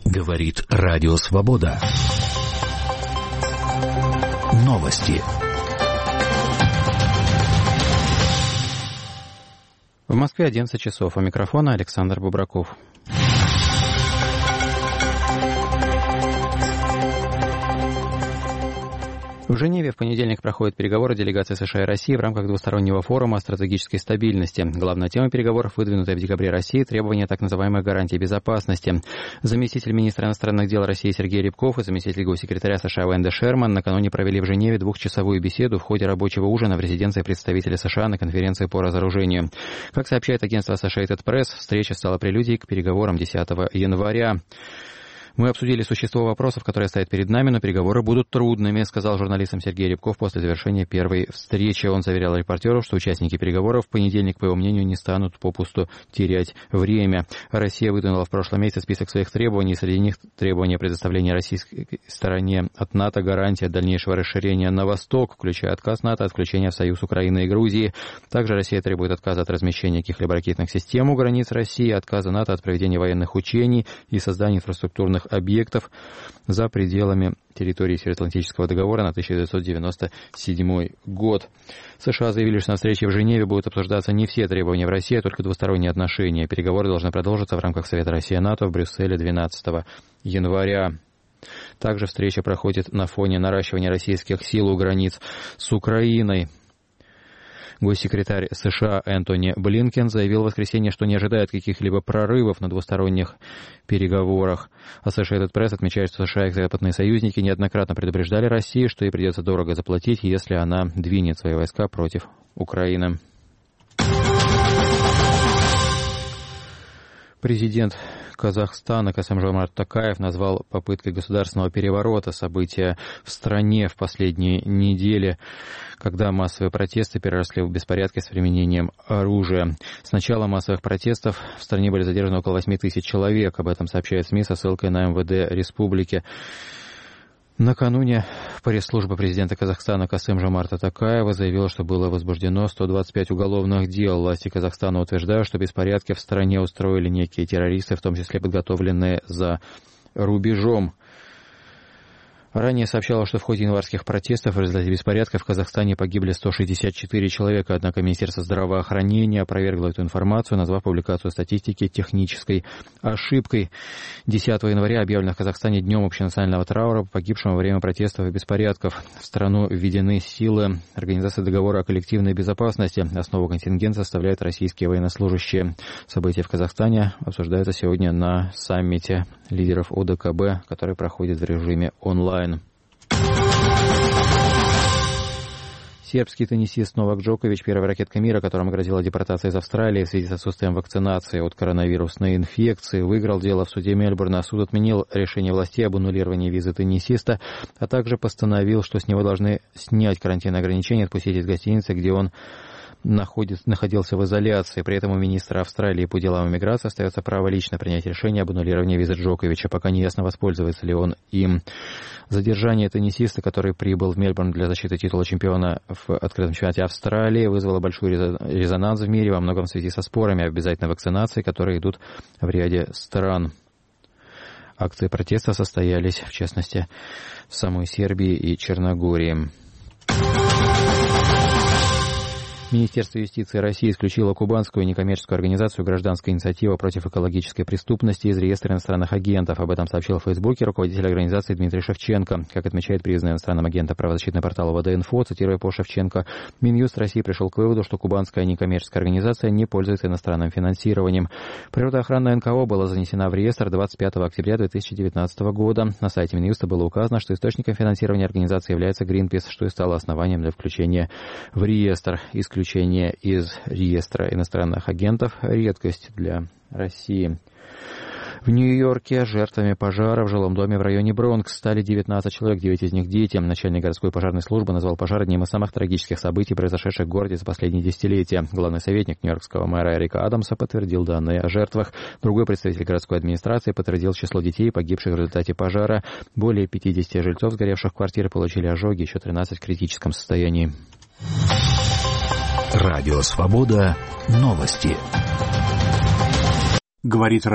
Говорит Радио Свобода. Новости. В Москве 11 часов. У микрофона Александр Бубраков. В Женеве в понедельник проходят переговоры делегаций США и России в рамках двустороннего форума о стратегической стабильности. Главная тема переговоров, выдвинутая в декабре России, требования так называемой гарантии безопасности. Заместитель министра иностранных дел России Сергей Рябков и заместитель госсекретаря США Венди Шерман накануне провели в Женеве двухчасовую беседу в ходе рабочего ужина в резиденции представителя США на конференции по разоружению. Как сообщает агентство Associated Press, встреча стала прелюдией к переговорам 10 января. «Мы обсудили существо вопросов, которые стоят перед нами, но переговоры будут трудными», сказал журналистам Сергей Рябков после завершения первой встречи. Он заверял репортеров, что участники переговоров в понедельник, по его мнению, не станут попусту терять время. Россия выдвинула в прошлом месяце список своих требований. Среди них требования предоставления российской стороне от НАТО гарантии дальнейшего расширения на восток, включая отказ НАТО от включения в Союз Украины и Грузии. Также Россия требует отказа от размещения каких-либо ракетных систем у границ России, отказа НАТО от проведения военных учений и создания инфраструктурных объектов за пределами территории Североатлантического договора на 1997 год. США заявили, что на встрече в Женеве будут обсуждаться не все требования в России, а только двусторонние отношения. Переговоры должны продолжиться в рамках Совета Россия-НАТО в Брюсселе 12 января. Также встреча проходит на фоне наращивания российских сил у границ с Украиной. Госсекретарь США Энтони Блинкен заявил в воскресенье, что не ожидает каких-либо прорывов на двусторонних переговорах. Associated Press отмечает, что США и их западные союзники неоднократно предупреждали Россию, что ей придется дорого заплатить, если она двинет свои войска против Украины. Президент Казахстана Касым-Жомарт Токаев назвал попыткой государственного переворота события в стране в последние недели, когда массовые протесты переросли в беспорядки с применением оружия. С начала массовых протестов в стране были задержаны около 8 тысяч человек. Об этом сообщает СМИ со ссылкой на МВД республики. Накануне пресс-служба президента Казахстана Касым-Жомарта Токаева заявила, что было возбуждено 125 уголовных дел. Власти Казахстана утверждают, что беспорядки в стране устроили некие террористы, в том числе подготовленные за рубежом. Ранее сообщалось, что в ходе январских протестов в результате беспорядков в Казахстане погибли 164 человека, однако Министерство здравоохранения опровергло эту информацию, назвав публикацию статистики технической ошибкой. 10 января объявлено в Казахстане днем общенационального траура по погибшим во время протестов и беспорядков. В страну введены силы Организации договора о коллективной безопасности. Основу контингента составляют российские военнослужащие. События в Казахстане обсуждаются сегодня на саммите лидеров ОДКБ, который проходит в режиме онлайн. Сербский теннисист Новак Джокович, первая ракетка мира, которому грозила депортация из Австралии в связи с отсутствием вакцинации от коронавирусной инфекции, выиграл дело в суде Мельбурна. Суд отменил решение властей об аннулировании визы теннисиста, а также постановил, что с него должны снять карантинные ограничения, отпустить из гостиницы, где он находился в изоляции. При этом у министра Австралии по делам иммиграции остается право лично принять решение об аннулировании визы Джоковича, пока не ясно, воспользуется ли он им. Задержание теннисиста, который прибыл в Мельбурн для защиты титула чемпиона в открытом чемпионате Австралии, вызвало большой резонанс в мире, во многом в связи со спорами об обязательной вакцинации, которые идут в ряде стран. Акции протеста состоялись, в частности, в самой Сербии и Черногории. Министерство юстиции России исключило кубанскую некоммерческую организацию «Гражданская инициатива против экологической преступности» из реестра иностранных агентов. Об этом сообщил в Фейсбуке руководитель организации Дмитрий Шевченко. Как отмечает признанный иностранным агентом правозащитный портал ВД-Инфо, цитируя по Шевченко, Минюст России пришел к выводу, что кубанская некоммерческая организация не пользуется иностранным финансированием. Природоохранная НКО была занесена в реестр 25 октября 2019 года. На сайте Минюста было указано, что источником финансирования организации является Greenpeace, что и стало основанием для включения в реестр. Исключение из реестра иностранных агентов – редкость для России. В Нью-Йорке жертвами пожара в жилом доме в районе Бронкс стали 19 человек, 9 из них дети. Начальник городской пожарной службы назвал пожар одним из самых трагических событий, произошедших в городе за последние десятилетия. Главный советник нью-йоркского мэра Эрика Адамса подтвердил данные о жертвах. Другой представитель городской администрации подтвердил число детей, погибших в результате пожара. Более 50 жильцов сгоревших квартир получили ожоги, еще 13 в критическом состоянии. Радио Свобода. Новости. Говорит